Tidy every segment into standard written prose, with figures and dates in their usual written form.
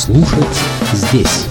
Слушать здесь.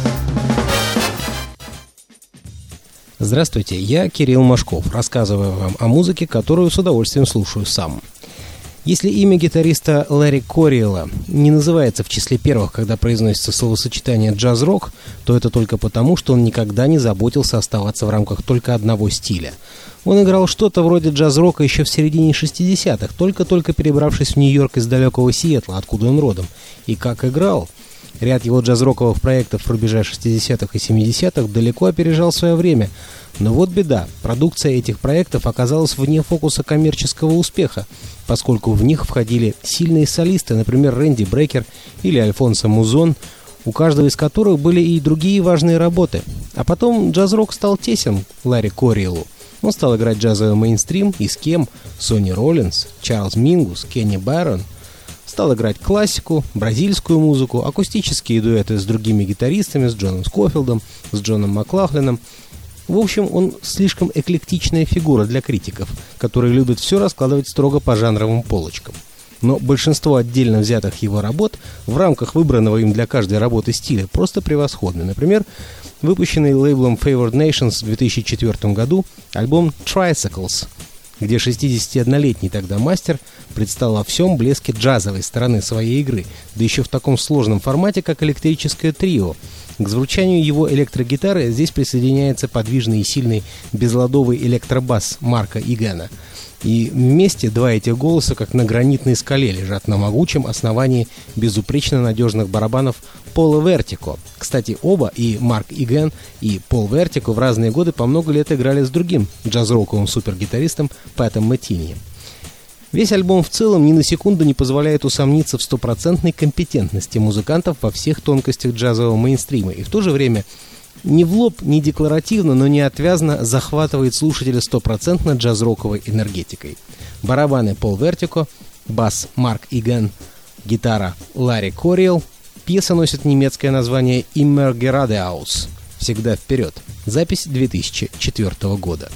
Здравствуйте, я Кирилл Машков, рассказываю вам о музыке, которую с удовольствием слушаю сам. Если имя гитариста Ларри Кориэла не называется в числе первых, когда произносится словосочетание «джаз-рок», то это только потому, что он никогда не заботился оставаться в рамках только одного стиля. Он играл что-то вроде джаз-рока еще в середине 60-х, только-только перебравшись в Нью-Йорк из далекого Сиэтла, откуда он родом. И как играл! Ряд его джаз-роковых проектов в рубеже 60-х и 70-х далеко опережал свое время. Но вот беда, продукция этих проектов оказалась вне фокуса коммерческого успеха, поскольку в них входили сильные солисты, например, Рэнди Брейкер или Альфонсо Музон, у каждого из которых были и другие важные работы. А потом джаз-рок стал тесен Ларри Кориэлу. Он стал играть джазовый мейнстрим, и с кем? Сонни Роллинс, Чарльз Мингус, Кенни Баррон. Стал играть классику, бразильскую музыку, акустические дуэты с другими гитаристами, с Джоном Скофилдом, с Джоном Маклахленом. В общем, он слишком эклектичная фигура для критиков, которые любят все раскладывать строго по жанровым полочкам. Но большинство отдельно взятых его работ в рамках выбранного им для каждой работы стиля просто превосходны. Например, выпущенный лейблом Favored Nations в 2004 году альбом Tricycles, где 61-летний тогда мастер предстал во всем блеске джазовой стороны своей игры, да еще в таком сложном формате, как электрическое трио. К звучанию его электрогитары здесь присоединяется подвижный и сильный безладовый электробас Марка Игена. И вместе два этих голоса, как на гранитной скале, лежат на могучем основании безупречно надежных барабанов Пола Вертико. Кстати, оба, и Марк Иген, и Пол Вертико, в разные годы по много лет играли с другим джаз-роковым супергитаристом Пэтом Метини. Весь альбом в целом ни на секунду не позволяет усомниться в стопроцентной компетентности музыкантов во всех тонкостях джазового мейнстрима, и в то же время ни в лоб, ни декларативно, но неотвязно захватывает слушателя стопроцентно джаз-роковой энергетикой. Барабаны Пол Вертико, бас Марк Иген, гитара Ларри Кориэл. Пьеса носит немецкое название «Immer geradeaus» — «Всегда вперед». Запись 2004 года.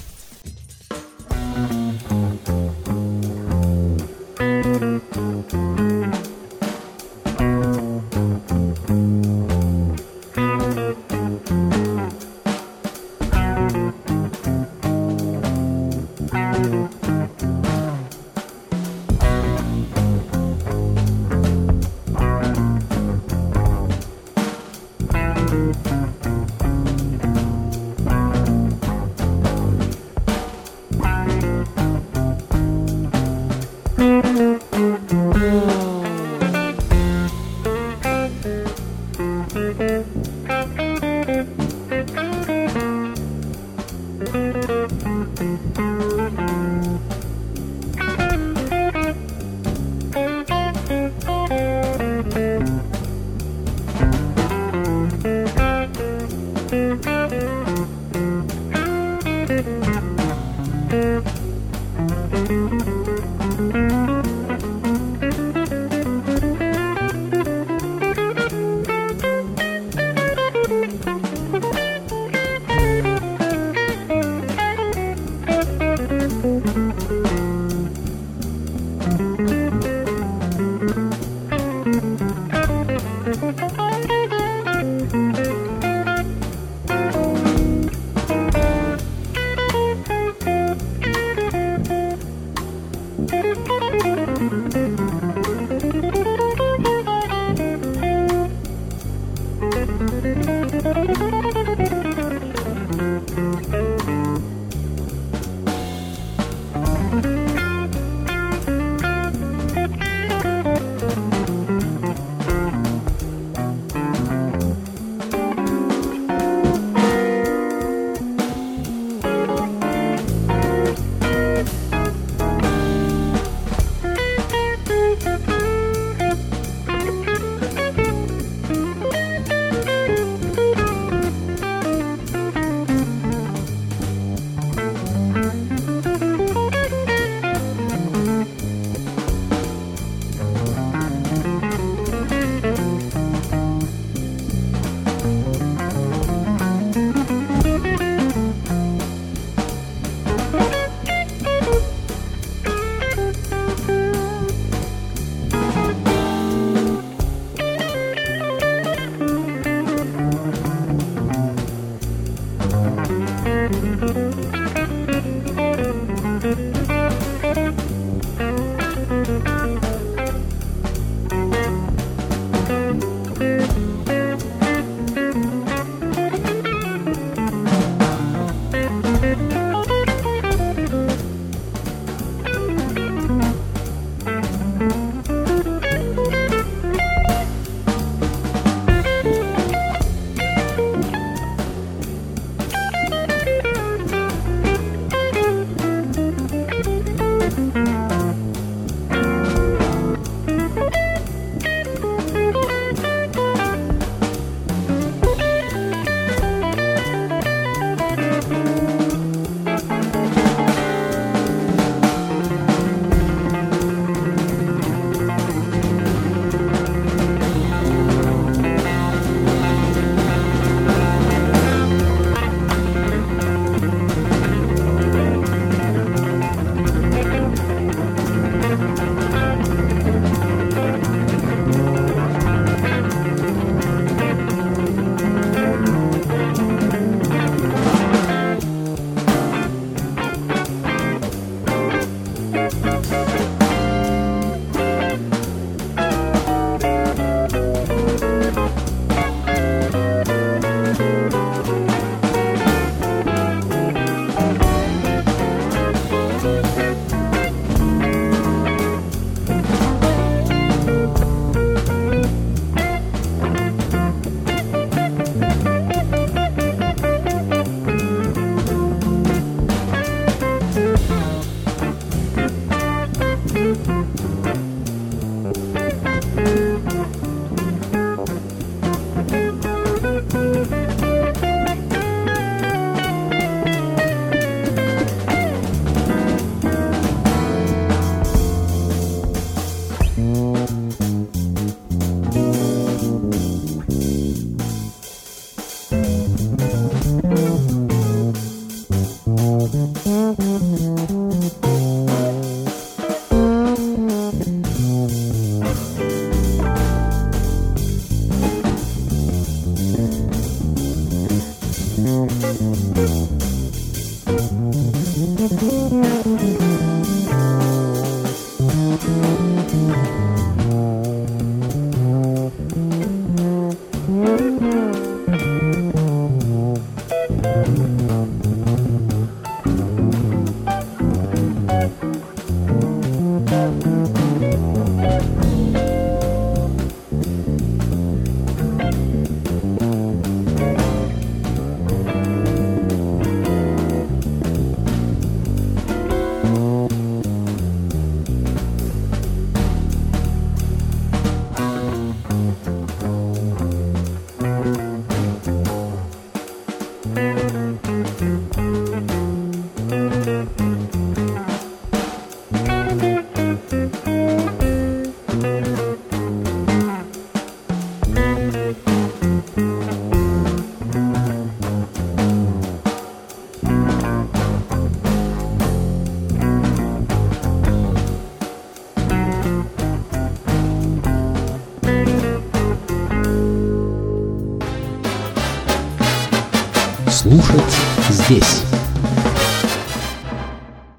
здесь.